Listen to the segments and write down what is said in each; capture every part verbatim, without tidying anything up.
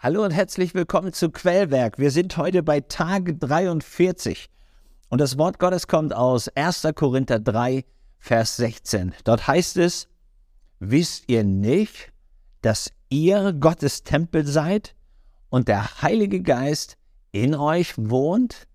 Hallo und herzlich willkommen zu Quellwerk. Wir sind heute bei Tag dreiundvierzig und das Wort Gottes kommt aus erster Korinther drei, Vers sechzehn. Dort heißt es: Wisst ihr nicht, dass ihr Gottes Tempel seid und der Heilige Geist in euch wohnt?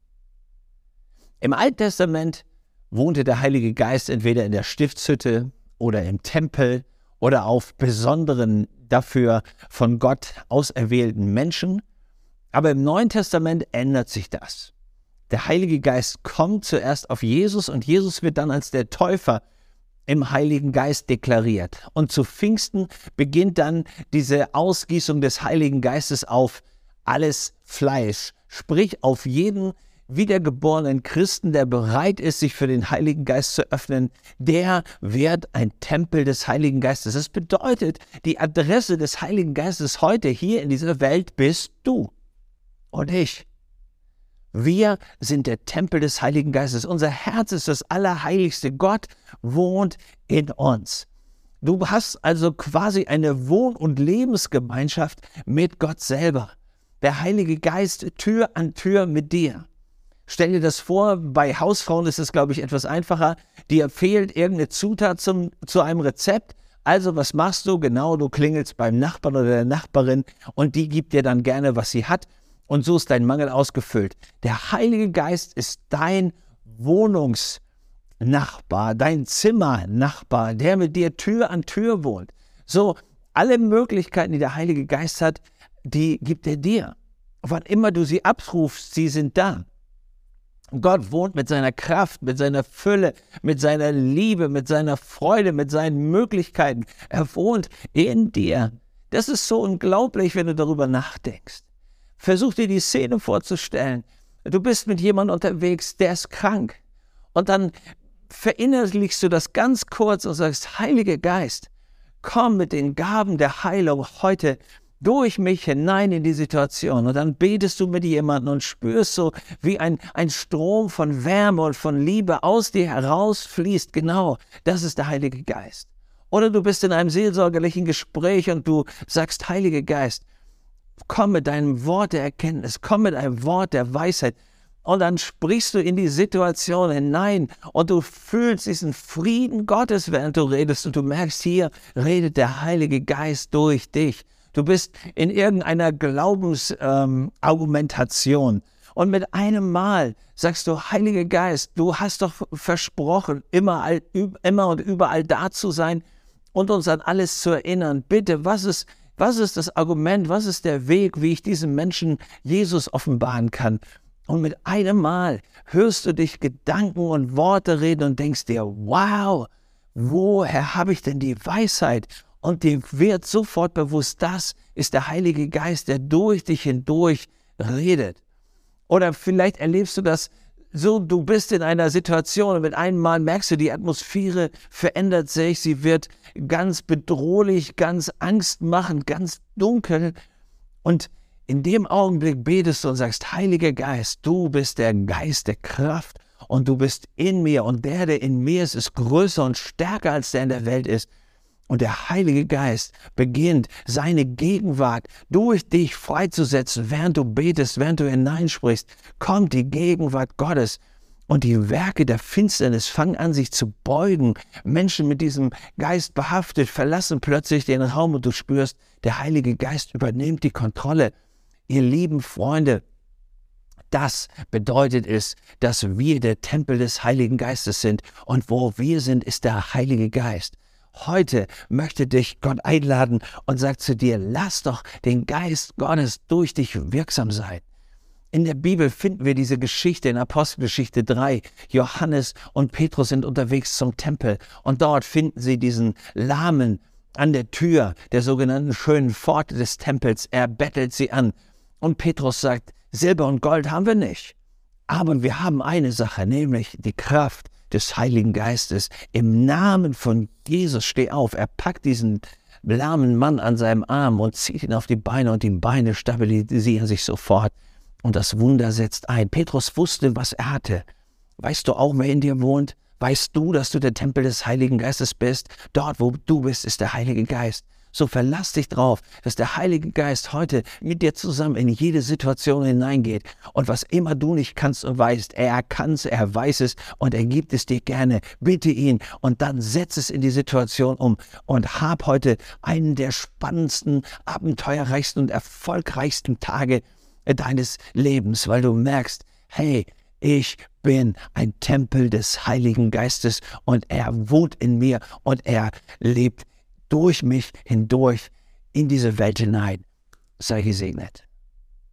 Im Alten Testament wohnte der Heilige Geist entweder in der Stiftshütte oder im Tempel oder auf besonderen, dafür von Gott auserwählten Menschen. Aber im Neuen Testament ändert sich das. Der Heilige Geist kommt zuerst auf Jesus und Jesus wird dann als der Täufer im Heiligen Geist deklariert. Und zu Pfingsten beginnt dann diese Ausgießung des Heiligen Geistes auf alles Fleisch, sprich auf jeden wiedergeborenen Christen, der bereit ist, sich für den Heiligen Geist zu öffnen, der wird ein Tempel des Heiligen Geistes. Das bedeutet, die Adresse des Heiligen Geistes heute hier in dieser Welt bist du und ich. Wir sind der Tempel des Heiligen Geistes. Unser Herz ist das Allerheiligste. Gott wohnt in uns. Du hast also quasi eine Wohn- und Lebensgemeinschaft mit Gott selber. Der Heilige Geist Tür an Tür mit dir. Stell dir das vor, bei Hausfrauen ist es, glaube ich, etwas einfacher. Dir fehlt irgendeine Zutat zum, zu einem Rezept. Also was machst du? Genau, du klingelst beim Nachbarn oder der Nachbarin und die gibt dir dann gerne, was sie hat. Und so ist dein Mangel ausgefüllt. Der Heilige Geist ist dein Wohnungsnachbar, dein Zimmernachbar, der mit dir Tür an Tür wohnt. So, alle Möglichkeiten, die der Heilige Geist hat, die gibt er dir. Wann immer du sie abrufst, sie sind da. Gott wohnt mit seiner Kraft, mit seiner Fülle, mit seiner Liebe, mit seiner Freude, mit seinen Möglichkeiten. Er wohnt in dir. Das ist so unglaublich, wenn du darüber nachdenkst. Versuch dir die Szene vorzustellen. Du bist mit jemandem unterwegs, der ist krank. Und dann verinnerlichst du das ganz kurz und sagst: Heiliger Geist, komm mit den Gaben der Heilung heute durch mich hinein in die Situation. Und dann betest du mit jemandem und spürst so, wie ein, ein Strom von Wärme und von Liebe aus dir herausfließt. Genau, das ist der Heilige Geist. Oder du bist in einem seelsorgerlichen Gespräch und du sagst: Heiliger Geist, komm mit deinem Wort der Erkenntnis, komm mit einem Wort der Weisheit. Und dann sprichst du in die Situation hinein und du fühlst diesen Frieden Gottes, während du redest. Und du merkst, hier redet der Heilige Geist durch dich. Du bist in irgendeiner Glaubensargumentation. Ähm, und mit einem Mal sagst du: Heiliger Geist, du hast doch versprochen, immer, immer und überall da zu sein und uns an alles zu erinnern. Bitte, was ist, was ist das Argument, was ist der Weg, wie ich diesem Menschen Jesus offenbaren kann? Und mit einem Mal hörst du dich Gedanken und Worte reden und denkst dir: Wow, woher habe ich denn die Weisheit? Und dir wird sofort bewusst, das ist der Heilige Geist, der durch dich hindurch redet. Oder vielleicht erlebst du das so, du bist in einer Situation und mit einem Mal merkst du, die Atmosphäre verändert sich, sie wird ganz bedrohlich, ganz angstmachend, ganz dunkel. Und in dem Augenblick betest du und sagst: Heiliger Geist, du bist der Geist der Kraft und du bist in mir und der, der in mir ist, ist größer und stärker als der in der Welt ist. Und der Heilige Geist beginnt, seine Gegenwart durch dich freizusetzen, während du betest, während du hineinsprichst, kommt die Gegenwart Gottes. Und die Werke der Finsternis fangen an, sich zu beugen. Menschen mit diesem Geist behaftet verlassen plötzlich den Raum und du spürst, der Heilige Geist übernimmt die Kontrolle. Ihr lieben Freunde, das bedeutet es, dass wir der Tempel des Heiligen Geistes sind. Und wo wir sind, ist der Heilige Geist. Heute möchte dich Gott einladen und sagt zu dir: Lass doch den Geist Gottes durch dich wirksam sein. In der Bibel finden wir diese Geschichte in Apostelgeschichte drei. Johannes und Petrus sind unterwegs zum Tempel und dort finden sie diesen Lahmen an der Tür der sogenannten schönen Pforte des Tempels. Er bettelt sie an und Petrus sagt: Silber und Gold haben wir nicht, aber wir haben eine Sache, nämlich die Kraft des Heiligen Geistes. Im Namen von Jesus steh auf. Er packt diesen lahmen Mann an seinem Arm und zieht ihn auf die Beine und die Beine stabilisieren sich sofort und das Wunder setzt ein. Petrus wusste, was er hatte. Weißt du auch, wer in dir wohnt? Weißt du, dass du der Tempel des Heiligen Geistes bist? Dort, wo du bist, ist der Heilige Geist. So verlass dich drauf, dass der Heilige Geist heute mit dir zusammen in jede Situation hineingeht. Und was immer du nicht kannst und weißt, er kann es, er weiß es und er gibt es dir gerne. Bitte ihn und dann setz es in die Situation um und hab heute einen der spannendsten, abenteuerreichsten und erfolgreichsten Tage deines Lebens, weil du merkst, hey, ich bin ein Tempel des Heiligen Geistes und er wohnt in mir und er lebt durch mich hindurch in diese Welt hinein. Sei gesegnet.